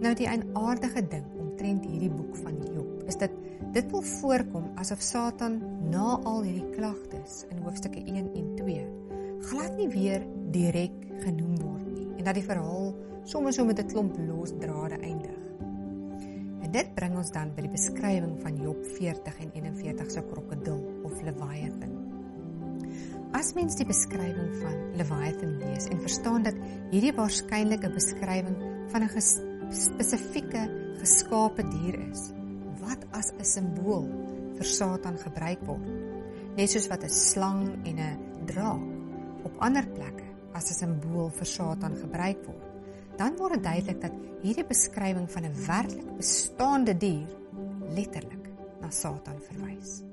Nou die eienaardige ding omtrent hierdie boek van Job is dat dit wil voorkom asof Satan na al hierdie klagtes in hoofstukke 1 en 2 glad nie weer direk genoem word nie en dat die verhaal sommer so met 'n klomp losdrade eindig. En dit bring ons dan by die beskrywing van Job 40 en 41 se krokodil of Leviathan. As mens die beskrywing van Leviathan lees en verstaan dat hierdie waarskynlik 'n beskrywing van 'n spesifieke geskape dier is, wat as 'n simbool vir Satan gebruik word, net soos wat 'n slang en 'n draak op ander plekke as 'n simbool vir Satan gebruik word, dan word dit duidelik dat hierdie beskrywing van 'n werklik bestaande dier letterlik na Satan verwys.